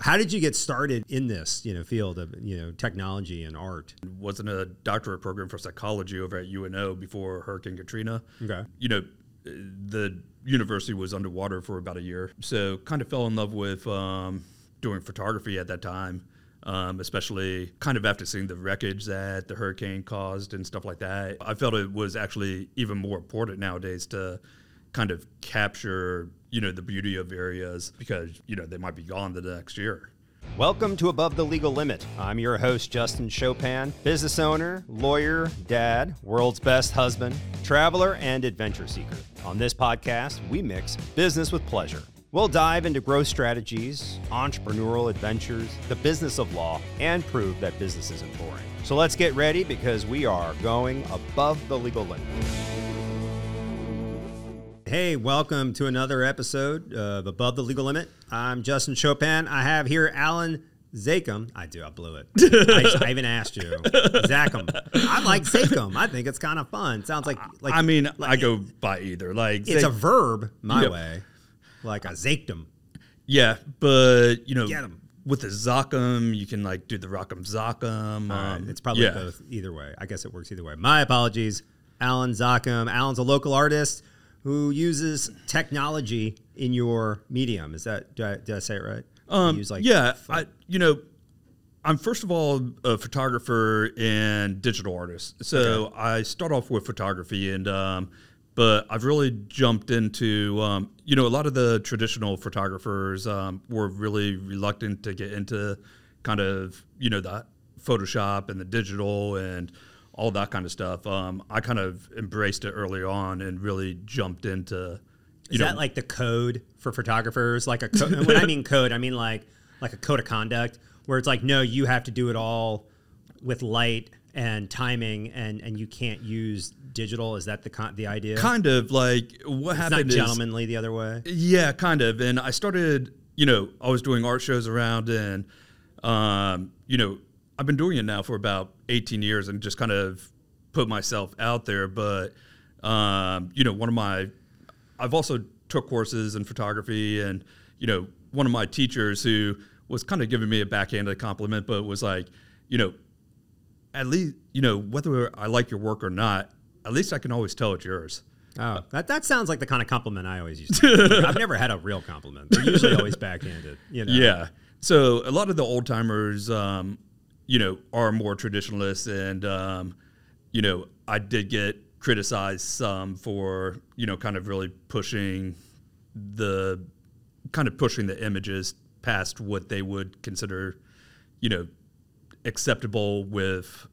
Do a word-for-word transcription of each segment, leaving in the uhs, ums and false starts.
How did you get started in this, you know, field of, you know, technology and art? Wasn't a doctorate program for psychology over at U N O before Hurricane Katrina. Okay. You know, the university was underwater for about a year. So kind of fell in love with um, doing photography at that time, um, especially kind of after seeing the wreckage that the hurricane caused and stuff like that. I felt it was actually even more important nowadays to kind of capture, you know, the beauty of areas because, you know, they might be gone the next year. Welcome to Above the Legal Limit. I'm your host, Justin Chopin, business owner, lawyer, dad, world's best husband, traveler, and adventure seeker. On this podcast, we mix business with pleasure. We'll dive into growth strategies, entrepreneurial adventures, the business of law, and prove that business isn't boring. So let's get ready because we are going above the legal limit. Hey, welcome to another episode of Above the Legal Limit. I'm Justin Chopin. I have here Alan Zachem. I do, I blew it. I, I even asked you. Zachem. I like Zachem. I think it's kind of fun. Sounds like, like I mean, like, I go by either. Like it's Zach- a verb my Yep. way, like a Zachem. Yeah, but you know, Get 'em. with the Zachem, you can like do the Rock'em Zachem. All right, Um, it's probably yeah. both either way. I guess it works either way. My apologies, Alan Zachem. Alan's a local artist who uses technology in your medium. Is that, did I, did I say it right? Um, You use, like, yeah, pho- I, you know, I'm first of all a photographer and digital artist. So Okay. I start off with photography, and um, but I've really jumped into, um, you know, a lot of the traditional photographers um, were really reluctant to get into kind of, you know, the Photoshop and the digital and all that kind of stuff. Um, I kind of embraced it early on and really jumped into, you Is know, that like the code for photographers? Like a co- when I mean code, I mean like like a code of conduct where it's like, no, you have to do it all with light and timing, and, and you can't use digital. Is that the con- the idea? kind of like what it's not happened is, gentlemanly the other way. yeah, kind of. And I started, you know, I was doing art shows around, and, um, you know, I've been doing it now for about eighteen years and just kind of put myself out there. But, um, you know, one of my, I've also took courses in photography, and, you know, one of my teachers who was kind of giving me a backhanded compliment, but was like, you know, at least, you know, whether I like your work or not, at least I can always tell it's yours. Oh, that that sounds like the kind of compliment I always use. To I've never had a real compliment. They're usually always backhanded. You know? Yeah. So a lot of the old timers, um, you know, are more traditionalists, and um, you know, I did get criticized some for, you know, kind of really pushing the kind of pushing the images past what they would consider, you know, acceptable with,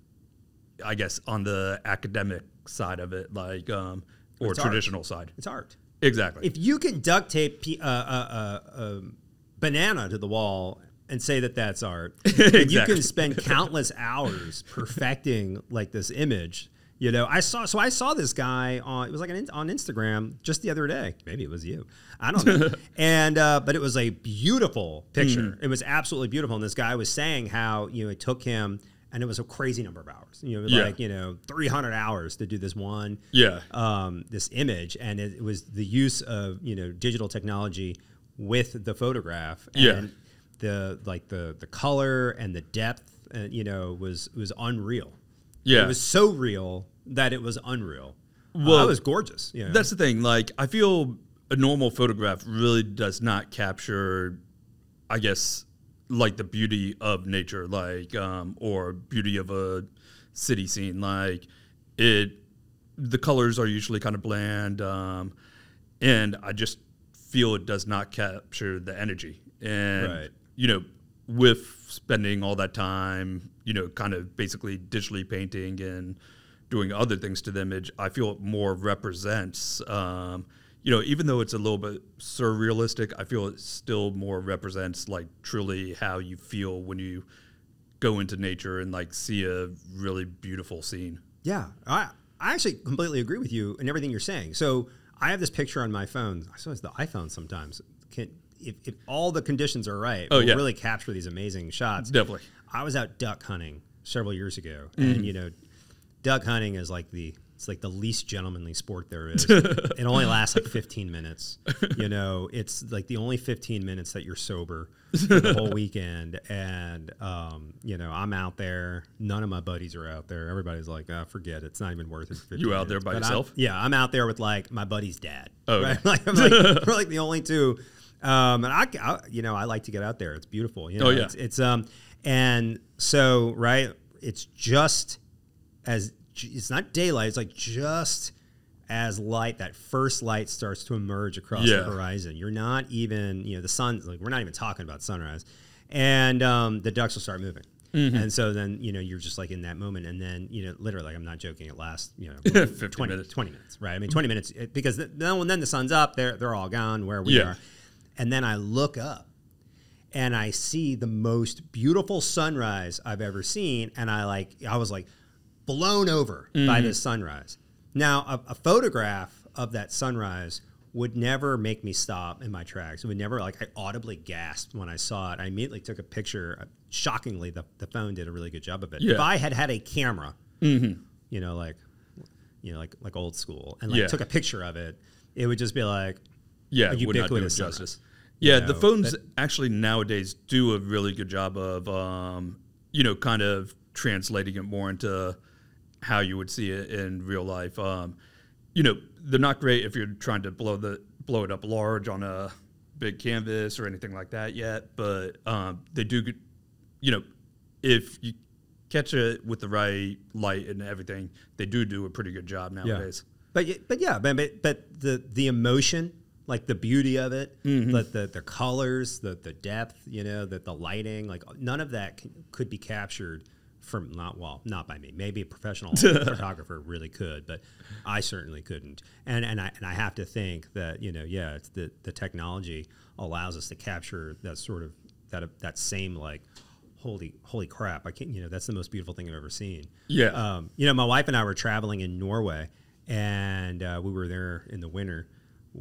I guess, on the academic side of it, like um, or It's art. traditional side. It's art. Exactly. If you can duct tape pe- uh, uh, uh, uh, banana to the wall and say that that's art, and you Exactly. can spend countless hours perfecting like this image. You know, I saw so I saw this guy on it was like an, on Instagram just the other day. Maybe it was you. I don't know. and uh, but it was a beautiful picture. Mm. It was absolutely beautiful. And this guy was saying how, you know, it took him, and it was a crazy number of hours. You know, it was Yeah. like, you know, three hundred hours to do this one Yeah. um, this image, and it, it was the use of, you know, digital technology with the photograph, and Yeah. the like the the color and the depth, uh, you know, was was unreal. Yeah. It was so real that it was unreal. Well, uh, it was gorgeous. You know? That's the thing. Like, I feel a normal photograph really does not capture, I guess, like the beauty of nature, like, um, or beauty of a city scene. Like, it, the colors are usually kind of bland, um, and I just feel it does not capture the energy. And, Right. you know, with spending all that time, you know, kind of basically digitally painting and doing other things to the image, I feel it more represents, um, you know, even though it's a little bit surrealistic, I feel it still more represents like truly how you feel when you go into nature and like see a really beautiful scene. Yeah, I I actually completely agree with you and everything you're saying. So I have this picture on my phone. I suppose the iPhone sometimes can, if, if all the conditions are right, Oh, will yeah. really capture these amazing shots. Definitely. I was out duck hunting several years ago, Mm-hmm. and you know, duck hunting is like the It's like the least gentlemanly sport there is. It only lasts like fifteen minutes. You know, it's like the only fifteen minutes that you're sober for the whole weekend. And, um, you know, I'm out there. None of my buddies are out there. Everybody's like, oh, forget it. It's not even worth it. For You out minutes. there by But yourself? I'm, yeah, I'm out there with like my buddy's dad. Oh, right? Like, I'm like, we're like the only two. Um, and I, I, you know, I like to get out there. It's beautiful. You know, oh, yeah. It's, it's, um, and so, right, it's just as, it's not daylight. It's like just as light, that first light starts to emerge across yeah. the horizon. You're not even, you know, the sun's like, we're not even talking about sunrise. And um, the ducks will start moving. Mm-hmm. And so then, you know, you're just like in that moment. And then, you know, literally, like, I'm not joking, it lasts, you know, twenty minutes. twenty minutes, right? I mean, twenty minutes, it, because then, then the sun's up, they're, they're all gone where we yeah. are. And then I look up and I see the most beautiful sunrise I've ever seen. And I like, I was like, blown over mm-hmm. by this sunrise. Now, a, a photograph of that sunrise would never make me stop in my tracks. It would never, like, I audibly gasped when I saw it. I immediately took a picture. Shockingly, the, the phone did a really good job of it. Yeah. If I had had a camera, mm-hmm. you know, like, you know, like like old school, and like yeah. took a picture of it, it would just be like, yeah, a it would not do it ubiquitous justice. Yeah, you know, the phones but, actually nowadays do a really good job of, um, you know, kind of translating it more into how you would see it in real life. Um, you know, they're not great if you're trying to blow the blow it up large on a big canvas or anything like that yet, but um, they do, you know, if you catch it with the right light and everything, they do do a pretty good job nowadays. Yeah. But but yeah, but but the the emotion, like the beauty of it, mm-hmm. but the the colors, the the depth, you know, the the lighting, like none of that can, could be captured from not well, not by me. Maybe a professional photographer really could, but I certainly couldn't. And and I and I have to think that, you know, yeah, it's the the technology allows us to capture that sort of that that same like holy holy crap, I can't, you know, that's the most beautiful thing I've ever seen. Yeah. Um, you know, my wife and I were traveling in Norway, and uh, we were there in the winter.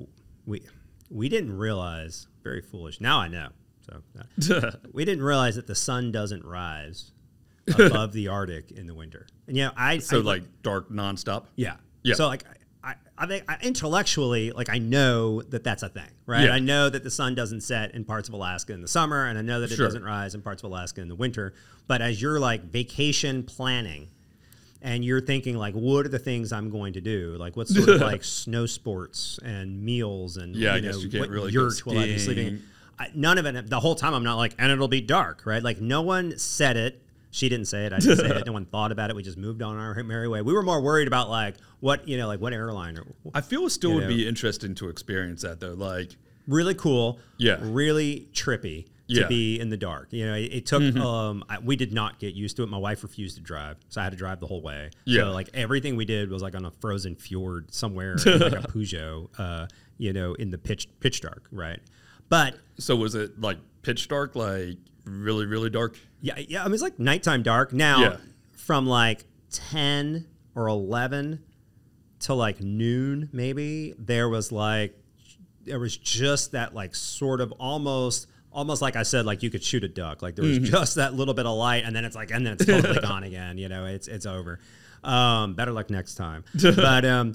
We we didn't realize, very foolish. Now I know. So uh, we didn't realize that the sun doesn't rise above the Arctic in the winter. And you know, I so I, like dark nonstop. Yeah. Yeah. So like I I think I, intellectually, like I know that that's a thing, right? Yeah. I know that the sun doesn't set in parts of Alaska in the summer, and I know that it Sure. doesn't rise in parts of Alaska in the winter. But as you're like vacation planning, and you're thinking like, what are the things I'm going to do? Like, what sort of like snow sports and meals and Yeah, I you guess know, you can't what really go yurt will I be sleeping in? skiing. I, none of it. The whole time I'm not like, and it'll be dark, right? Like no one said it. She didn't say it. I didn't say it. No one thought about it. We just moved on our merry way. We were more worried about like what, you know, like what airline. Or, I feel it still you would know. be interesting to experience that though. Like really cool. Yeah. Really trippy to Yeah. be in the dark. You know, it, it took, Mm-hmm. um, I, we did not get used to it. My wife refused to drive, so I had to drive the whole way. Yeah. So like everything we did was like on a frozen fjord somewhere, in like a Peugeot, uh, you know, in the pitch, pitch dark. Right. But So was it like pitch dark, like really, really dark? yeah, yeah. I mean, it's like nighttime dark. Now, Yeah. from like ten or eleven to like noon, maybe, there was like, there was just that like sort of almost, almost like I said, like you could shoot a duck. Like there was Mm-hmm. just that little bit of light, and then it's like, and then it's totally gone again. You know, it's it's over. Um, better luck next time. but um,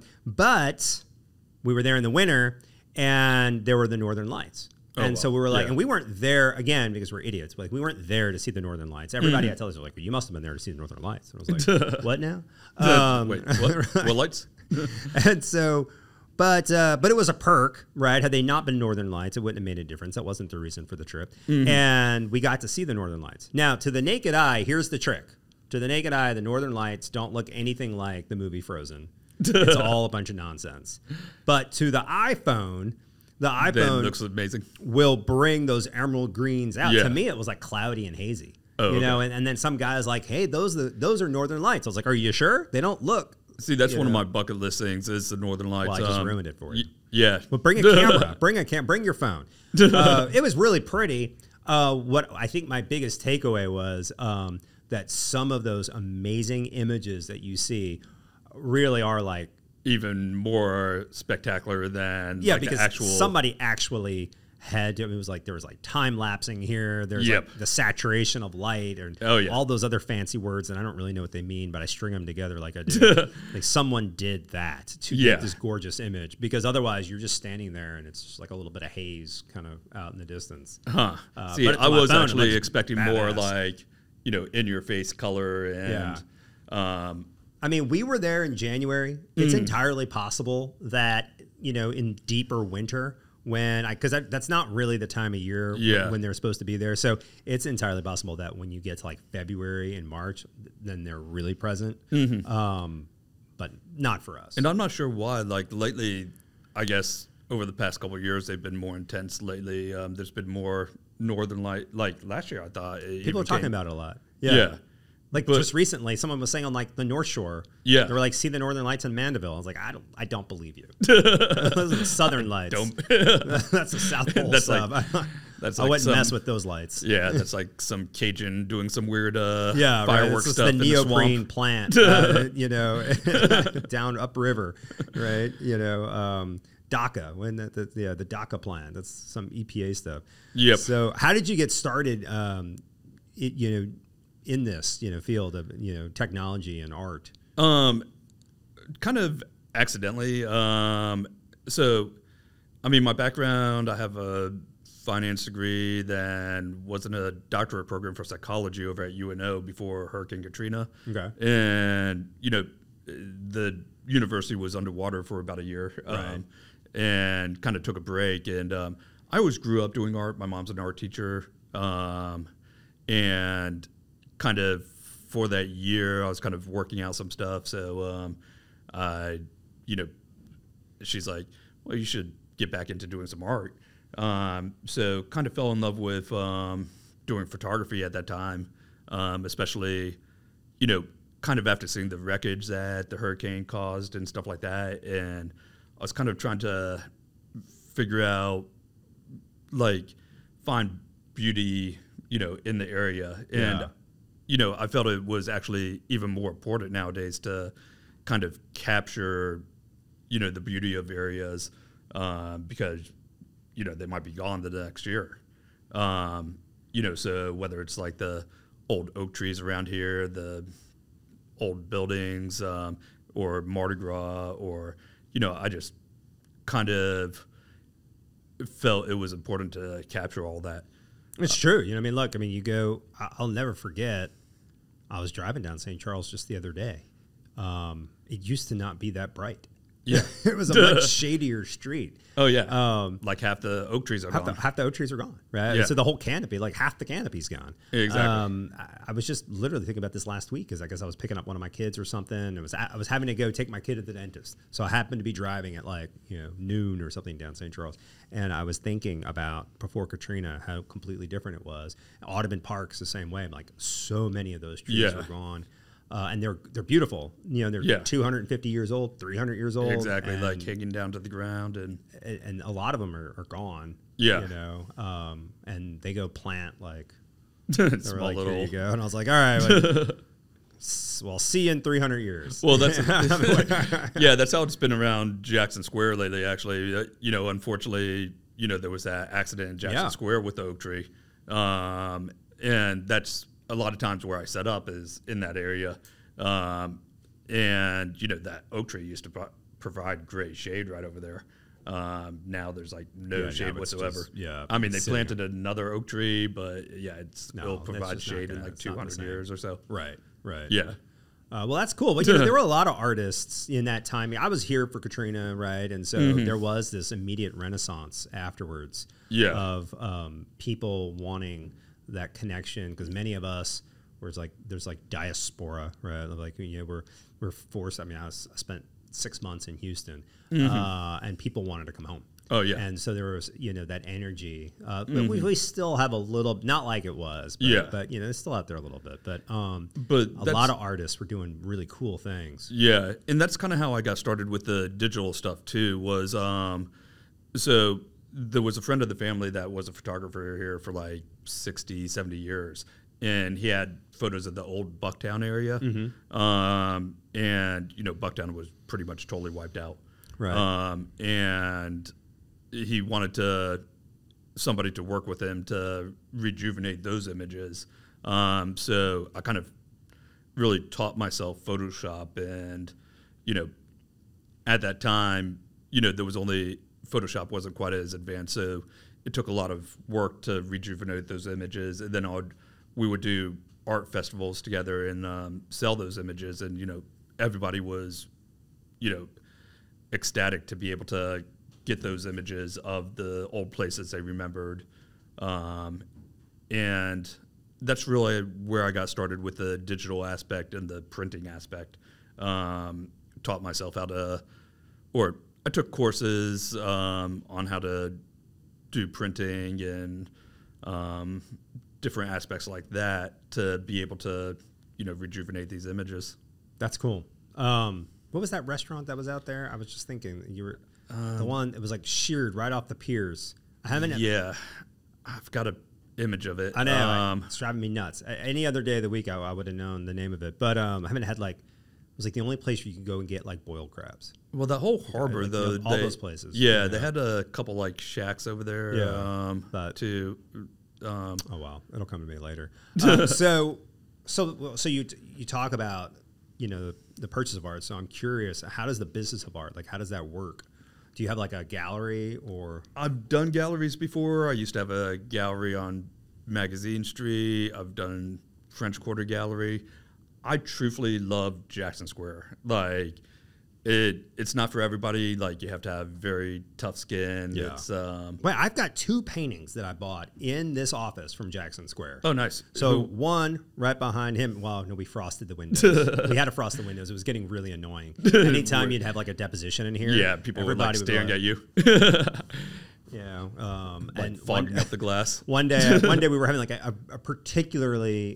but we were there in the winter, and there were the Northern Lights. Oh, And so we were like, yeah. and we weren't there again because we're idiots. But like we weren't there to see the Northern Lights. Everybody Mm-hmm. I tell us like, well, you must have been there to see the Northern Lights. And I was like, what now? Um, Wait, what? What lights? and so, but uh, but it was a perk, right? Had they not been Northern Lights, it wouldn't have made a difference. That wasn't the reason for the trip. Mm-hmm. And we got to see the Northern Lights. Now, to the naked eye, here's the trick. To the naked eye, the Northern Lights don't look anything like the movie Frozen. It's all a bunch of nonsense. But to the iPhone, the Then iPhone looks amazing. will bring those emerald greens out. Yeah. To me, it was like cloudy and hazy. Oh, you know, okay. and, and then some guy's like, hey, those the, those are Northern Lights. I was like, are you sure? They don't look. See, that's you one know. of my bucket list things is the Northern Lights. Well, I just Um, ruined it for you. y- yeah. But bring a camera. bring a cam. Bring your phone. Uh, it was really pretty. Uh, what I think my biggest takeaway was um, that some of those amazing images that you see really are like Even more spectacular than yeah, like because the actual. somebody actually had to, it was like there was like time lapsing here. There's Yep. like the saturation of light and Oh, yeah. all those other fancy words, and I don't really know what they mean, but I string them together like I do. Like someone did that to Yeah. get this gorgeous image, because otherwise you're just standing there and it's just like a little bit of haze kind of out in the distance. Huh. Uh, See, but I to my was phone, it actually looks expecting more badass. like, you know, in your face color and um, I mean, we were there in January. It's entirely possible that, you know, in deeper winter, when I, because that, that's not really the time of year Yeah. when, when they're supposed to be there. So it's entirely possible that when you get to like February and March, then they're really present. Um, but not for us. and I'm not sure why. Like lately, I guess over the past couple of years, they've been more intense lately. Um, there's been more northern light. Like last year, I thought it People are even talking came- about it a lot. Yeah. Like But- just recently, someone was saying on like the North Shore, Yeah. they were like, see the Northern Lights in Mandeville. I was like, I don't, I don't believe you. Those are the Southern Lights. Don't- That's the South Pole That's stuff. like- that's I like wouldn't some- mess with those lights. Yeah, that's like some Cajun doing some weird uh, Yeah, right. fireworks It's just stuff the in the neoprene swamp. plant, uh, you know, down upriver, right? You know, um, DACA, when the, the yeah the DACA plant. That's some E P A stuff. Yep. So, how did you get started? Um, it, you know, in this you know field of you know technology and art. Um, kind of accidentally. Um, so, I mean, my background, I have a finance degree, then was in a doctorate program for psychology over at U N O before Hurricane Katrina. Okay. And, you know, the university was underwater for about a year. Right. Um, and kind of took a break. And um, I always grew up doing art. My mom's an art teacher. Um, and kind of for that year, I was kind of working out some stuff. So, um, I, you know, she's like, well, you should get back into doing some art. Um, so kind of fell in love with um, doing photography at that time, um, especially, you know, kind of after seeing the wreckage that the hurricane caused and stuff like that. And I was kind of trying to figure out, like, find beauty, you know, in the area. And, Yeah. you know, I felt it was actually even more important nowadays to kind of capture, you know, the beauty of areas um, because, you know, they might be gone the next year. Um, you know, so whether it's like the old oak trees around here, the old buildings, um, or Mardi Gras, or, you know, I just kind of felt it was important to capture all that. It's true. You know, I mean, look, I mean, you go. I- I'll never forget. I was driving down Saint Charles just the other day. Um, it used to not be that bright. Yeah. It was a much shadier street. Oh, yeah. Um, like half the oak trees are half gone. the, half the oak trees are gone, right? Yeah. So the whole canopy, like half the canopy's gone. Exactly. Um, I, I was just literally thinking about this last week because I guess I was picking up one of my kids or something. It was I was having to go take my kid to the dentist, so I happened to be driving at like you know noon or something down Saint Charles, and I was thinking about before Katrina how completely different it was. Audubon Park's the same way. Like so many of those trees Yeah. are gone. Uh, and they're they're beautiful, you know. They're Yeah. two hundred fifty years old, three hundred years old, Exactly, and- like hanging down to the ground. And and, and a lot of them are, are gone. Yeah. you know, um, and they go plant like small they were like, little. here you go, and I was like, all right, like, s- well, see you in three hundred years. Well, that's yeah, that's how it's been around Jackson Square lately. Actually, uh, you know, unfortunately, you know, there was that accident in Jackson Yeah. Square with the oak tree, um, and that's a lot of times where I set up is in that area, um, and you know that oak tree used to pro- provide great shade right over there. Um, now there's like no Yeah, now shade it's whatsoever. just- yeah, I mean they sitting. planted another oak tree, but yeah, it's, No, it'll that's provide just not shade in gonna- like it's not the two hundred same. years or so. right, right. Yeah. Uh, well, that's cool. But you know, there were a lot of artists in that time. I was here for Katrina, right? And so Mm-hmm. there was this immediate renaissance afterwards Yeah. of um, people wanting that connection because many of us, where it's like there's like diaspora, right? Like you know, we're we're forced. I mean, I, was, I spent six months in Houston, uh, and people wanted to come home. Oh, yeah. And so there was, you know, that energy. Uh, but we, we still have a little, not like it was, but, Yeah. but you know, it's still out there a little bit. But um, But a that's- lot of artists were doing really cool things. Yeah, and that's kind of how I got started with the digital stuff too. Was um, so there was a friend of the family that was a photographer here for like sixty, seventy years, and he had photos of the old Bucktown area, Mm-hmm. um, and you know Bucktown was pretty much totally wiped out, Right. Um, and he wanted to, somebody to work with him to rejuvenate those images. Um, so I kind of really taught myself Photoshop, and, you know, at that time, you know, there was only, Photoshop wasn't quite as advanced, so it took a lot of work to rejuvenate those images. And then I would, we would do art festivals together and um, sell those images, and, you know, everybody was, you know, ecstatic to be able to get those images of the old places they remembered. Um, and that's really where I got started with the digital aspect and the printing aspect. Um, taught myself how to, or I took courses um, on how to do printing and um, different aspects like that to be able to, you know, rejuvenate these images. That's cool. Um, what was that restaurant that was out there? I was just thinking you were um, the one. It was like sheared right off the piers. I haven't. Yeah, I've got a image of it. I know. Um, it's driving me nuts. Any other day of the week, I, I would have known the name of it. But um, I haven't had like. It was like the only place you could go and get like boiled crabs. Well, that whole harbor, like, though, you know, all they, those places. Yeah, you they know. had a couple like shacks over there. Yeah, um, but to. Um, oh wow, it'll come to me later. um, so, so, so you you talk about you know the, the purchase of art. So I'm curious, how does the business of art, like, how does that work? Do you have like a gallery or? I've done galleries before. I used to have a gallery on Magazine Street. I've done French Quarter Gallery. I truthfully love Jackson Square. Like, it, it's not for everybody. Like, you have to have very tough skin. Yeah. It's um. Wait, I've got two paintings that I bought in this office from Jackson Square. Oh, nice. So Who- one right behind him. Well, no, we frosted the windows. We had to frost the windows. It was getting really annoying. Anytime you'd have like a deposition in here, yeah, people were like everybody would staring be at you, Yeah, um, like and fogging one, up the glass. one day, one day we were having like a, a particularly,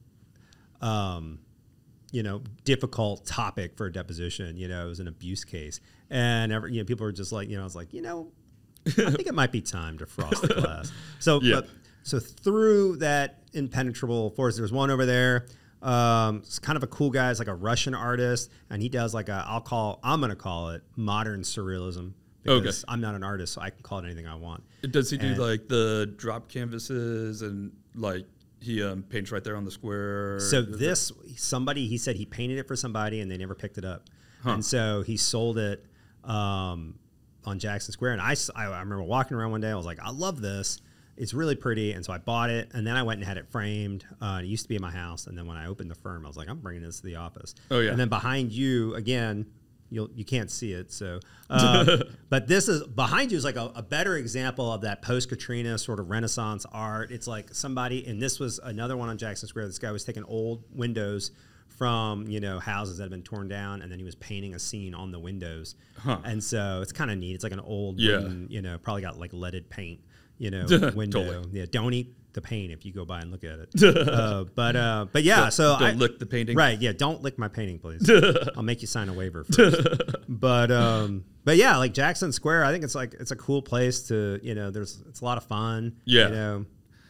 um, you know, difficult topic for a deposition. You know, it was an abuse case, and every, you know, people were just like, you know, I was like, you know, I think it might be time to frost the glass. So, Yeah. but, so through that impenetrable force, there's one over there. Um, it's kind of a cool guy. It's like a Russian artist, and he does like a, I'll call, I'm going to call it modern surrealism. Because Okay. I'm not an artist, so I can call it anything I want. Does he do And- like the drop canvases and like he um, paints right there on the square? So this, somebody, he said he painted it for somebody and they never picked it up. Huh. And so he sold it um, on Jackson Square. And I, s- I- I remember walking around one day, I was like, I love this. It's really pretty. And so I bought it, and then I went and had it framed. Uh, it used to be in my house. And then when I opened the firm, I was like, I'm bringing this to the office. Oh, yeah. And then behind you, again, You'll, you can't see it, so. Um, but this is behind you is like a, a better example of that post-Katrina sort of Renaissance art. It's like somebody, and this was another one on Jackson Square. This guy was taking old windows from you know houses that had been torn down, and then he was painting a scene on the windows. Huh. And so it's kind of neat. It's like an old, Yeah. wooden, you know, probably got like leaded paint, you know, window. Totally. Yeah, don't eat the paint if you go by and look at it. uh, but uh, but yeah, Don't- so don't I, lick the painting. Right, yeah, don't lick my painting, please. I'll make you sign a waiver first. but um, but yeah, like Jackson Square, I think it's like it's a cool place to you know. There's it's a lot of fun. Yeah. you know.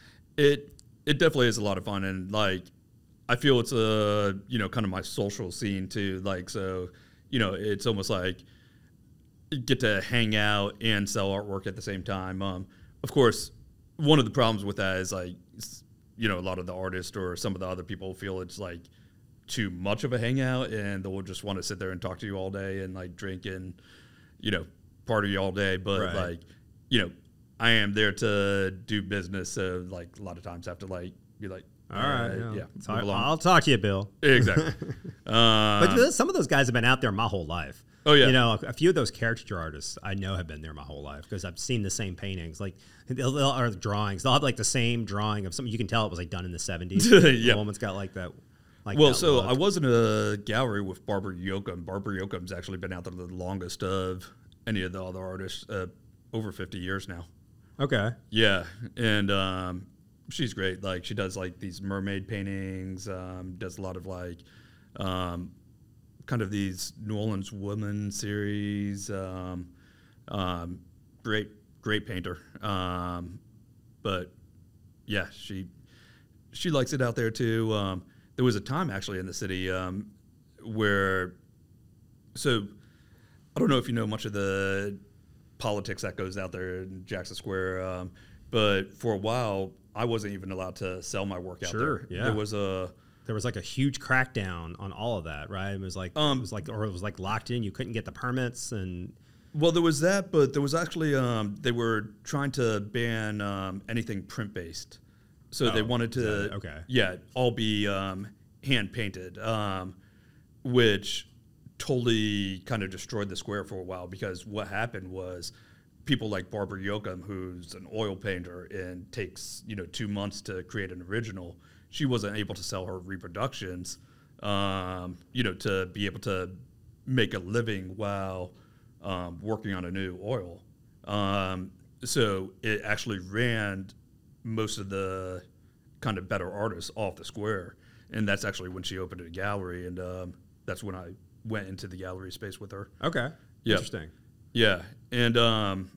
It it definitely is a lot of fun, and like I feel it's a you know kind of my social scene too. Like so, you know, it's almost like you get to hang out and sell artwork at the same time. Um, of course, one of the problems with that is like s- you know a lot of the artists or some of the other people feel it's like too much of a hangout, and they'll just want to sit there and talk to you all day and like drink and you know party all day. But Right. like you know. I am there to do business, so like a lot of times I have to like be like, All right, uh, yeah. yeah, So move I, along. I'll talk to you, Bill. Exactly. um, But th- some of those guys have been out there my whole life. Oh, yeah. You know, a, a few of those caricature artists I know have been there my whole life because I've seen the same paintings, like they'll, they'll, or drawings. They'll have like the same drawing of something you can tell it was like done in the seventies. Yeah. The woman's got like that. Like well, that so look. I was in a gallery with Barbara Yoakum. Barbara Yoakum's actually been out there the longest of any of the other artists, uh, over fifty years now. Okay. Yeah, and um, she's great. Like she does like these mermaid paintings. Um, does a lot of like um, kind of these New Orleans woman series. Um, um, great, great painter. Um, but yeah, she she likes it out there too. Um, there was a time actually in the city um, where so I don't know if you know much of the politics that goes out there in Jackson Square. Um, but for a while, I wasn't even allowed to sell my work out Sure, there. yeah. There was a There was like a huge crackdown on all of that, right? It was like, Um, it was like, or it was like locked in. You couldn't get the permits, and well, there was that, but there was actually um, they were trying to ban um, anything print based, so they Oh, wanted is to that it? Okay. yeah, all be um, hand painted, um, which totally kind of destroyed the square for a while, because what happened was people like Barbara Yoakum, who's an oil painter and takes you know two months to create an original, she wasn't able to sell her reproductions, um, you know, to be able to make a living while um, working on a new oil. Um, so it actually ran most of the kind of better artists off the square, and that's actually when she opened a gallery, and um, that's when I went into the gallery space with her. okay, Yeah. interesting. Yeah, and um,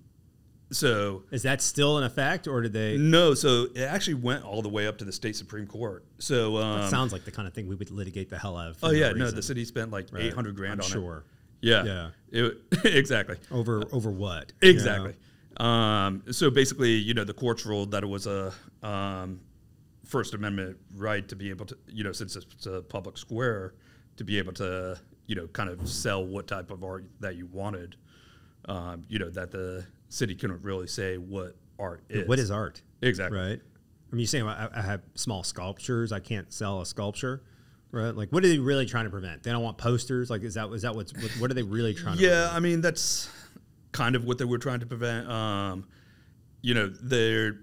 so Is that still in effect, or did they? no, so it actually went all the way up to the state Supreme Court. So um, That sounds like the kind of thing we would litigate the hell out of. for oh yeah, no, reason. the city spent like Right. eight hundred grand I'm on sure. it. Yeah, Yeah. It, exactly. Over over what? you know? Exactly. Um, so basically, you know, the courts ruled that it was a um, First Amendment right to be able to, you know, since it's a public square, to be able to, you know, kind of sell what type of art that you wanted. Um, you know, that the city couldn't really say what art is. What is art? Exactly. Right. I mean, you're saying I, I have small sculptures. I can't sell a sculpture, right? Like, what are they really trying to prevent? They don't want posters. Like, is that is that what's what, what are they really trying to? Yeah, prevent? I mean that's kind of what they were trying to prevent. Um, you know, they're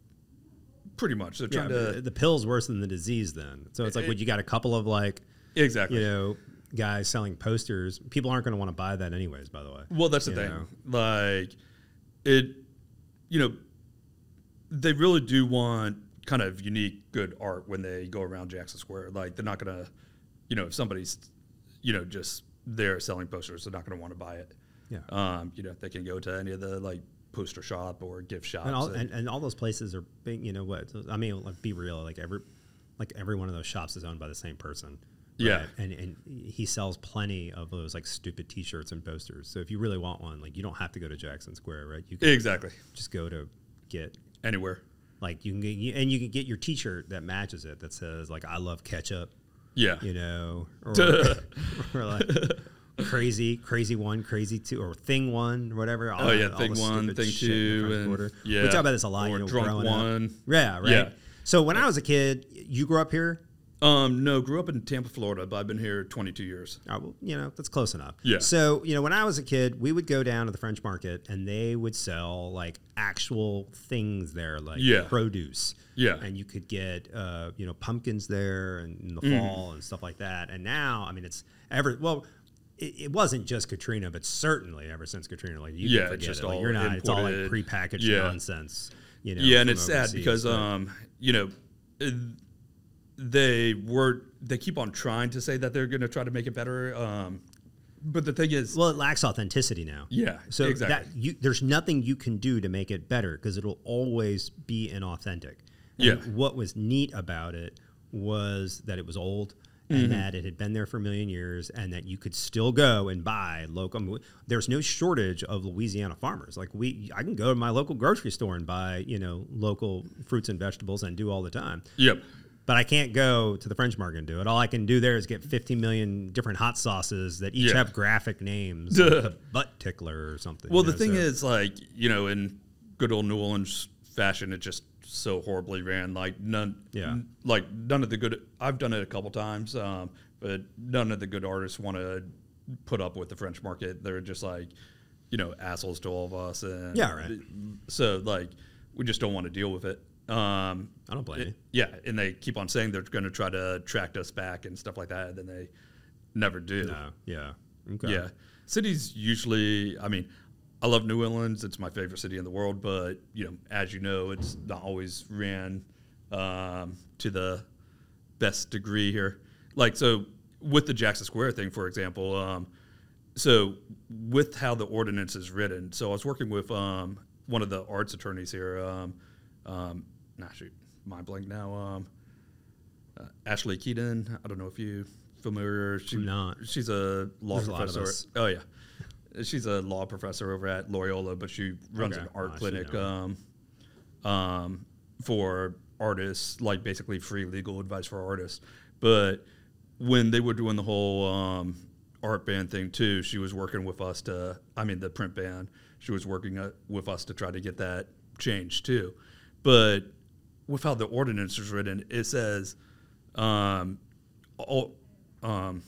pretty much they're Yeah, trying to but the pill's worse than the disease. Then, so it's like, what you got a couple of like, exactly. you know, guys selling posters. People aren't going to want to buy that anyways. By the way. Well, that's the You thing. know? Like, it, you know, they really do want kind of unique, good art when they go around Jackson Square. Like, they're not going to, you know, if somebody's, you know, just there selling posters, they're not going to want to buy it. Yeah. Um, you know, they can go to any of the, like, poster shop or gift shops. And all, and- and, and all those places are big, you know what? I mean, like, be real. Like every, like every one of those shops is owned by the same person. Yeah. right? And and he sells plenty of those like stupid T-shirts and posters. So if you really want one, like you don't have to go to Jackson Square, right? You can exactly. just go to get Anywhere. like you can get you, and you can get your T-shirt that matches it that says like I love ketchup, Yeah. you know, or, or like. Crazy, crazy one, crazy two, or thing one, or whatever. All Oh, yeah, all thing the one, stupid thing shit in the two, French and- Quarter. yeah. We talk about this a lot. Or you know, drunk growing one. Up. Yeah, right. Yeah. So when I was a kid, you grew up here. Um, no, grew up in Tampa, Florida, but I've been here twenty-two years. Oh, well, you know, that's close enough. Yeah. So, you know, when I was a kid, we would go down to the French market and they would sell like actual things there, like Yeah. produce. Yeah. And you could get, uh, you know, pumpkins there and in the Mm. fall and stuff like that. And now, I mean, it's ever, well, it, it wasn't just Katrina, but certainly ever since Katrina, like you Yeah, can it's forget just it. Like, all you're not, it's all like imported. prepackaged Yeah. nonsense. You know, Yeah, and from it's sad overseas, because but- um, you know, uh, they were they keep on trying to say that they're going to try to make it better. Um, but the thing is, well, it lacks authenticity now. yeah, So exactly. that you, there's nothing you can do to make it better because it'll always be inauthentic. And Yeah. what was neat about it was that it was old and Mm-hmm. that it had been there for a million years and that you could still go and buy local. I mean, there's no shortage of Louisiana farmers. Like we, I can go to my local grocery store and buy, you know, local fruits and vegetables and do all the time. Yep. But I can't go to the French market and do it. All I can do there is get fifty million different hot sauces that each Yeah. have graphic names, like the butt tickler or something. Well, you the know, thing so- is, like, you know, in good old New Orleans fashion, it just so horribly ran. Like none, Yeah. n- like none of the good. I've done it a couple times, um, but none of the good artists want to put up with the French market. They're just like, you know, assholes to all of us, and Yeah, right. So like, we just don't want to deal with it. Um, I don't blame it- you. Yeah, and they keep on saying they're going to try to attract us back and stuff like that, and then they never do. No, yeah, okay. Yeah. Cities usually, I mean, I love New Orleans. It's my favorite city in the world, but, you know, as you know, it's not always ran um, to the best degree here. Like, so with the Jackson Square thing, for example, um, so with how the ordinance is written, so I was working with um, one of the arts attorneys here, um, um, nah, shoot, mind blank now, um, uh, Ashley Keaton. I don't know if you familiar. She, I'm not. She's a law There's a lot of professor. us. Oh yeah, she's a law professor over at Loyola, but she runs Okay. an art Oh, I should clinic know her. um, um, for artists, like basically free legal advice for artists. But when they were doing the whole um, art ban thing too, she was working with us to, I mean, the print ban, she was working uh, with us to try to get that changed too. But with how the ordinance is written, it says um, all, um,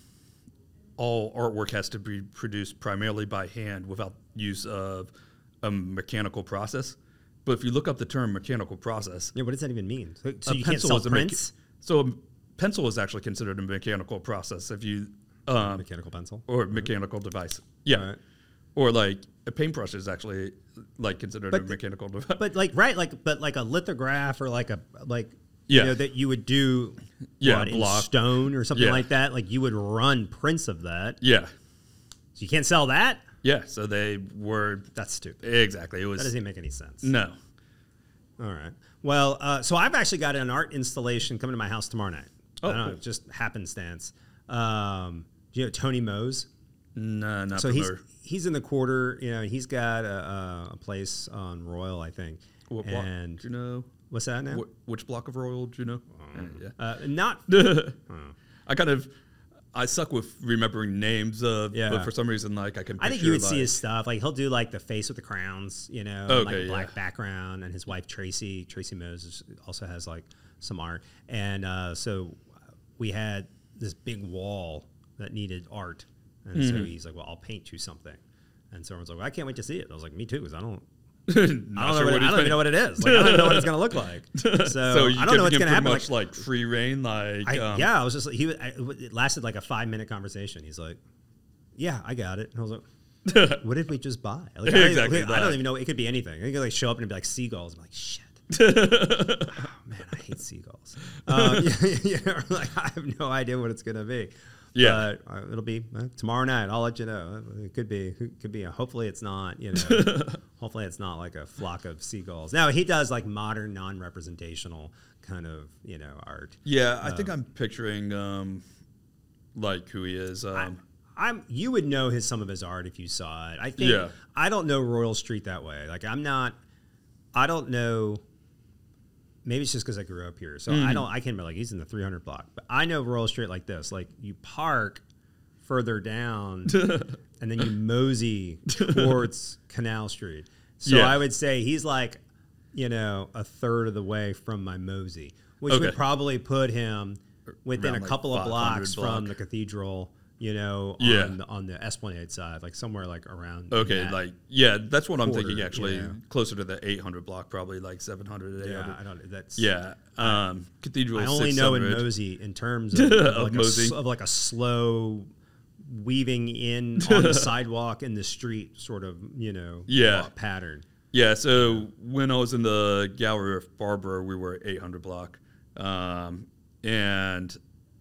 all artwork has to be produced primarily by hand without use of a mechanical process. But if you look up the term mechanical process, Yeah, what does that even mean? So, so a you can't pencil sell is a prints? mecha- so a pencil is actually considered a mechanical process if you um, Mechanical pencil? or mechanical device. Yeah, Right. or like a paintbrush is actually like considered But a the- mechanical device. But like right, like but like a lithograph or like a like Yeah. you know that you would do Yeah, what, in block. stone or something Yeah. like that. Like you would run prints of that. yeah, So you can't sell that? yeah. So they were That's stupid. exactly. It That was doesn't even make any sense. no. All right. Well, uh, so I've actually got an art installation coming to my house tomorrow night. Oh, I don't know, cool. just happenstance. Um, do you know Tony Mose? No, not So he's familiar. he's in the quarter. You know, he's got a, a, a place on Royal, I think. What block? And Do you know? what's that now? Wh- which block of Royal? Do you know? Uh, Uh, not yeah. I kind of I suck with remembering names. Of, Yeah. But for some reason, like I can. I think picture, you would like, see his stuff. Like he'll do like the face with the crowns, you know, and, like Okay, a black yeah. background, and his wife Tracy, Tracy Moses, also has like some art. And uh, so we had this big wall that needed art, and Mm-hmm. so he's like, "Well, I'll paint you something." And so everyone's like, well, "I can't wait to see it." I was like, "Me too," because I don't. Not I don't, sure know, what what it, I he's don't even know what it is. Like, I don't even know what it's gonna look like. So, So you I don't know what's giving gonna him happen. pretty much Like, like, free reign, like I, um, yeah, I was just like, he. was- I, it lasted like a five minute conversation. He's like, "Yeah, I got it." And I was like, "What did we just buy?" Like, I, don't Exactly even, I don't that. even know. It could be anything. It could like show up and be like seagulls. I'm like, shit. Oh, man, I hate seagulls. Um, yeah, yeah, like I have no idea what it's gonna be. Yeah. but, uh, it'll be uh, tomorrow night. I'll let you know. It could be. It could be. A, hopefully, it's not. You know. Hopefully, it's not like a flock of seagulls. Now he does like modern, non-representational kind of you know art. Yeah, I think I'm picturing um, like who he is. Um, I'm you would know his some of his art if you saw it. I think Yeah. I don't know Royal Street that way. Like I'm not I don't know maybe it's just because I grew up here. So Mm-hmm. I don't I can't remember like he's in the three hundred block. But I know Royal Street like this. Like you park further down and then you mosey towards Canal Street. So Yeah. I would say he's like, you know, a third of the way from my mosey, which would Okay. probably put him within Around, a like, couple of five blocks hundred from block. the cathedral, you know, Yeah. on, the, on the Esplanade side, like somewhere like around. okay, that. like yeah, that's what I'm quarter, thinking. Actually, yeah. closer to the eight hundred block, probably like seven hundred, eight yeah, hundred. I don't. That's Yeah, um, Cathedral. I only know in six hundred. Mosey in terms of, of, Of like, a, Mosey. s- of like a slow weaving in on the sidewalk in the street sort of you know Yeah. uh, pattern. Yeah, so when I was in the gallery of Barbara, we were eight hundred block, um, and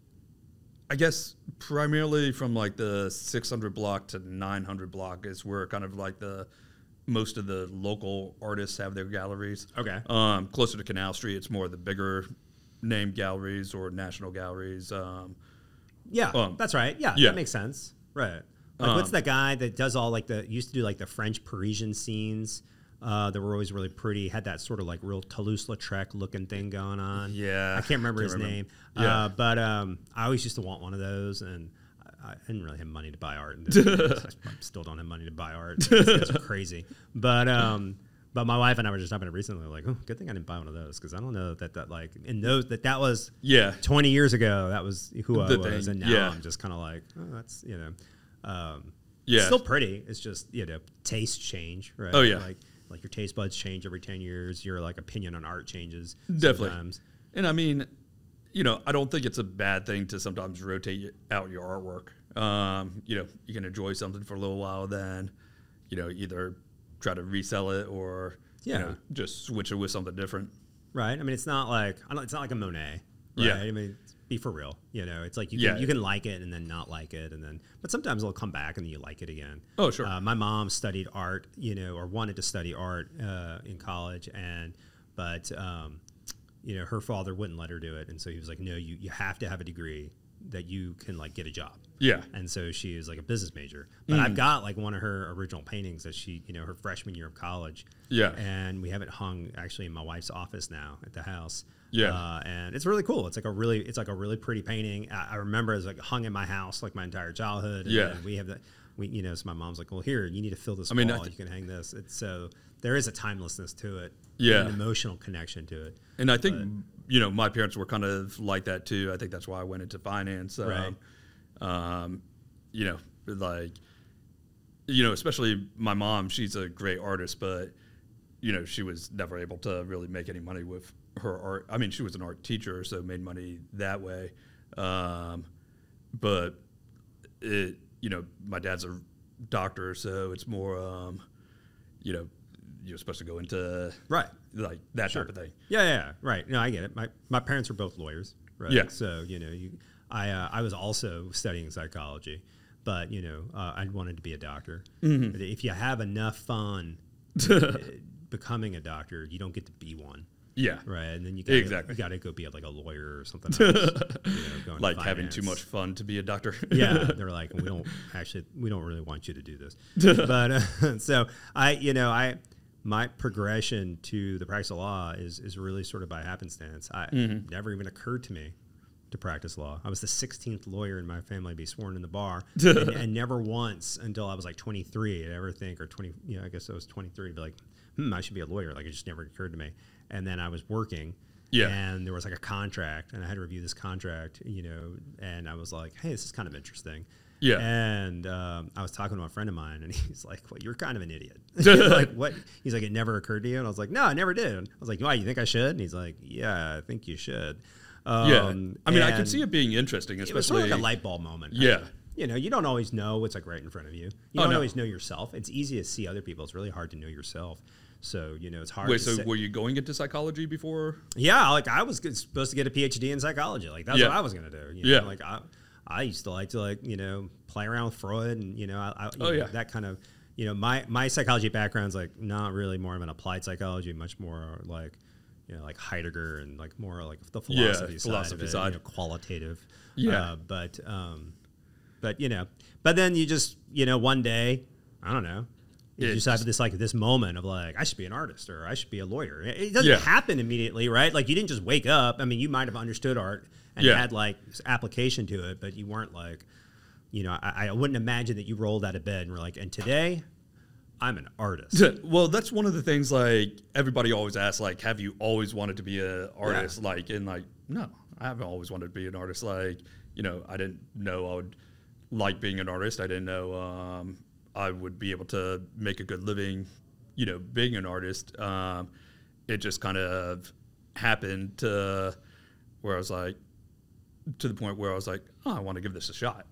I guess primarily from like the six hundred block to nine hundred block is where kind of like the most of the local artists have their galleries. Okay. Um, closer to Canal Street, it's more the bigger name galleries or national galleries. Um, Yeah, Um, that's right. Yeah, yeah. that makes sense. Right. Like, what's Um, that guy that does all like the used to do like the French Parisian scenes uh, that were always really pretty? Had that sort of like real Toulouse-Lautrec looking thing going on. Yeah, I can't remember can't his remember. name. Yeah. Uh, but um, I always used to want one of those, and I, I didn't really have money to buy art. In those days. I still don't have money to buy art. These guys are crazy. But um, but my wife and I were just talking about it recently. Like, oh, good thing I didn't buy one of those because I don't know that that like in those that that was yeah, twenty years ago, that was who I The was, thing, and now yeah. I'm just kind of like, oh, that's you know, um, Yeah. still pretty. It's just you know, tastes change, right? Oh, yeah. like like your taste buds change every ten years. Your like opinion on art changes. Definitely. Sometimes. And I mean, you know, I don't think it's a bad thing to sometimes rotate out your artwork. Um, you know, you can enjoy something for a little while, then, you know, either try to resell it or, Yeah. you know, just switch it with something different. Right. I mean, it's not like I don't. It's not like a Monet. Right? Yeah. I mean, be for real. You know, it's like you Yeah. can you can like it and then not like it, and then but sometimes it'll come back and then you like it again. Oh, sure. Uh, my mom studied art, you know, or wanted to study art uh, in college, and but um, you know, her father wouldn't let her do it, and so he was like, "No, you you have to have a degree. that you can like get a job. Yeah. And so she is like a business major. But mm. I've got like one of her original paintings that she, you know, her freshman year of college. Yeah. And we have it hung actually in my wife's office now at the house. Yeah. Uh, and it's really cool. It's like a really, it's like a really pretty painting. I, I remember it was like hung in my house like my entire childhood. And yeah. we have the, we, you know, so my mom's like, well, here, you need to fill this I mean, wall. I th- you can hang this. It's so there is a timelessness to it. Yeah. An emotional connection to it. And I think, but, you know, my parents were kind of like that too. I think that's why I went into finance. Right. Um, um, you know, like, you know, especially my mom, she's a great artist, but, you know, she was never able to really make any money with her art. I mean, she was an art teacher, so made money that way. Um, but, it, you know, my dad's a doctor, so it's more, um, you know, you're supposed to go into right like that sure. type of thing. Yeah, yeah, right. No, I get it. My my parents were both lawyers, right? Yeah. So you know, you, I uh, I was also studying psychology, but you know, uh, I wanted to be a doctor. Mm-hmm. But if you have enough fun becoming a doctor, you don't get to be one. Yeah. Right. And then you gotta, exactly. you got to go be like a lawyer or something else. you know, going like to having too much fun to be a doctor. yeah. They're like, we don't actually, we don't really want you to do this. but uh, so I, you know, I, my progression to the practice of law is, is really sort of by happenstance. I mm-hmm. never even occurred to me to practice law. I was the sixteenth lawyer in my family to be sworn in the bar, and, and never once until I was like twenty-three did I ever think, or twenty, you know, I guess I was twenty-three to be like, hmm, I should be a lawyer. Like it just never occurred to me. And then I was working, yeah. and there was like a contract, and I had to review this contract, you know, and I was like, hey, this is kind of interesting. Yeah. And um, I was talking to a friend of mine, and he's like, well, you're kind of an idiot. like, what? He's like, it never occurred to you? And I was like, no, it never did. I was like, why, you think I should? And he's like, yeah, I think you should. Um, yeah. I mean, I can see it being interesting, especially. It was sort of like a light bulb moment. Yeah. Right? You know, you don't always know what's like right in front of you. You oh, don't no. always know yourself. It's easy to see other people. It's really hard to know yourself. So, you know, it's hard Wait, to so say. were you going into psychology before? Yeah, like I was supposed to get a P H D in psychology. Like that's yeah. what I was going to do. You yeah. know? Like I, I used to like to like, you know, play around with Freud and, you know, I, I, you oh, know, yeah. that kind of, you know, my, my psychology background's like not really more of an applied psychology, much more like, you know, like Heidegger and like more like the philosophy yeah, side, philosophy of it, side. You know, qualitative. Yeah. Uh, but, um, but, you know, but then you just, you know, one day, I don't know, you It just have just- this like this moment of like, I should be an artist or I should be a lawyer. It it doesn't Yeah. happen immediately, right? Like you didn't just wake up. I mean, you might have understood art and Yeah. had like application to it, but you weren't like, you know, I, I wouldn't imagine that you rolled out of bed and were like, and today I'm an artist. Well, that's one of the things like everybody always asks, like, have you always wanted to be an artist? Yeah. Like, and like, no, I haven't always wanted to be an artist. Like, you know, I didn't know I would like being an artist. I didn't know um, I would be able to make a good living, you know, being an artist. Um, it just kind of happened to where I was like, to the point where I was like, oh, I want to give this a shot.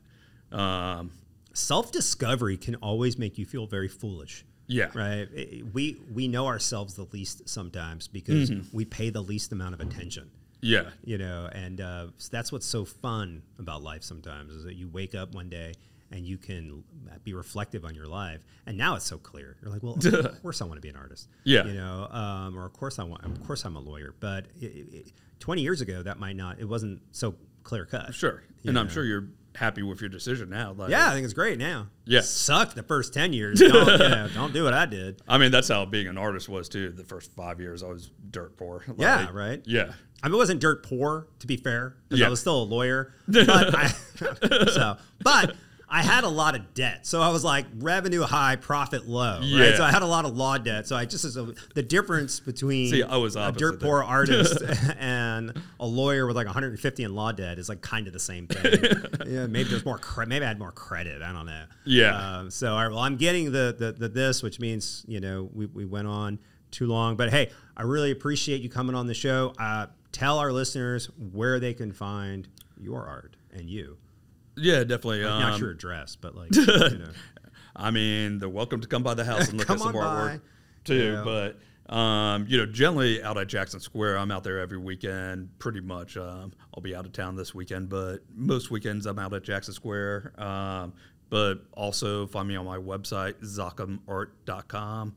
Um, Self-discovery can always make you feel very foolish. yeah. Right. It- we we know ourselves the least sometimes because Mm-hmm. we pay the least amount of attention. Yeah. You know, and uh, that's what's so fun about life sometimes is that you wake up one day and you can be reflective on your life. And now it's so clear. You're like, well, of course I want to be an artist. Yeah. You know, um, or of course I want, of course I'm a lawyer. But it, it, twenty years ago, that might not, it wasn't so clear cut. Sure. You And I'm know? sure you're happy with your decision now. Like, Yeah, I think it's great now. Yeah. Sucked the first ten years. Don't, you know, don't do what I did. I mean, that's how being an artist was too. The first five years, I was dirt poor. Like, Yeah, right. Yeah. I mean, it wasn't dirt poor, to be fair, because Yeah. I was still a lawyer. But I, so, but I had a lot of debt. So I was like revenue high, profit low. Right? Yeah. So I had a lot of law debt. So I just, as a, the difference between See, I was a opposite dirt there. poor artist and a lawyer with like one hundred fifty in law debt is like kind of the same thing. Yeah, maybe there's more, cre- maybe I had more credit. I don't know. Yeah. Um, so, all right, well, I'm getting the, the, the this, which means, you know, we, we went on too long. But hey, I really appreciate you coming on the show. Uh, tell our listeners where they can find your art and you. Yeah, definitely. Like, um, not your address, but like, you know. I mean, they're welcome to come by the house and look Come at some on artwork by. too. Yeah. But um, you know, generally out at Jackson Square, I'm out there every weekend, pretty much. Um, I'll be out of town this weekend, but most weekends I'm out at Jackson Square. Um, but also find me on my website, zachem art dot com,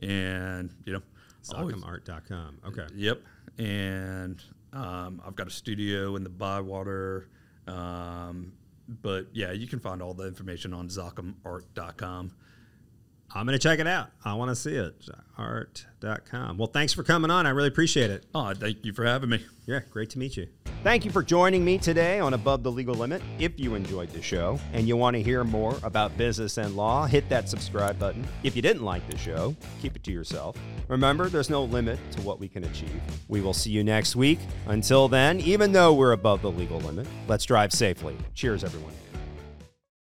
and you know, always- zachem art dot com. Okay. Yep. And um, I've got a studio in the Bywater Um, but yeah, you can find all the information on Zachem Art dot com. I'm going to check it out. I want to see it. art dot com. Well, thanks for coming on. I really appreciate it. Oh, thank you for having me. Yeah, great to meet you. Thank you for joining me today on Above the Legal Limit. If you enjoyed the show and you want to hear more about business and law, hit that subscribe button. If you didn't like the show, keep it to yourself. Remember, there's no limit to what we can achieve. We will see you next week. Until then, even though we're above the legal limit, let's drive safely. Cheers, everyone.